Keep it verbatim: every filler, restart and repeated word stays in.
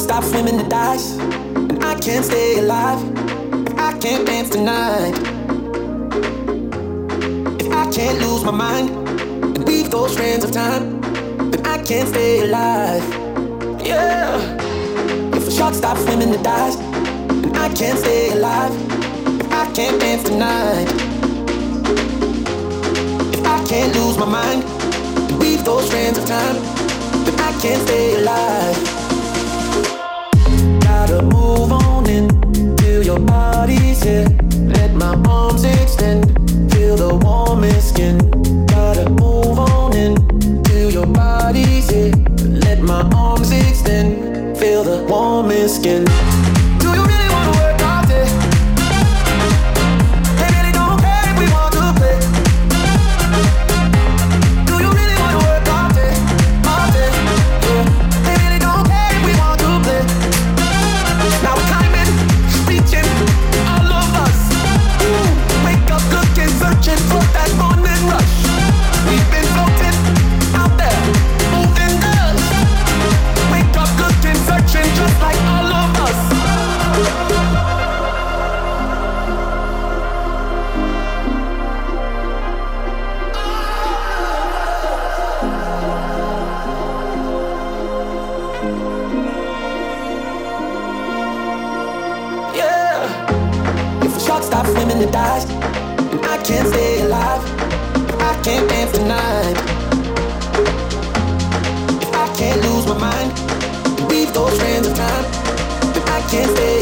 stop swimming the dice, and I can't stay alive. If I can't dance tonight, if I can't lose my mind and weave those strands of time, then I can't stay alive. Yeah. If a shark stops swimming the dice, and I can't stay alive. If I can't dance tonight, if I can't lose my mind and weave those strands of time, then I can't stay alive. Gotta move on in till your body's here. Let my arms extend, feel the warmest skin. Gotta move on in till your body's here. Let my arms extend, feel the warmest skin. Do you really wanna work all day? They really don't care if we want to play. Do you really wanna work all day? All day, yeah. They really don't care if we want to play. Now we're climbing, reaching, all of us. Ooh, wake up looking, searching for that morning rush. We've been floating out there, moving dust. Wake up looking, searching just like all of us. Yeah. If a shark stops swimming the dice, and I can't stay alive. If I can't dance tonight, if I can't lose my mind and weave those strands of time, then I can't stay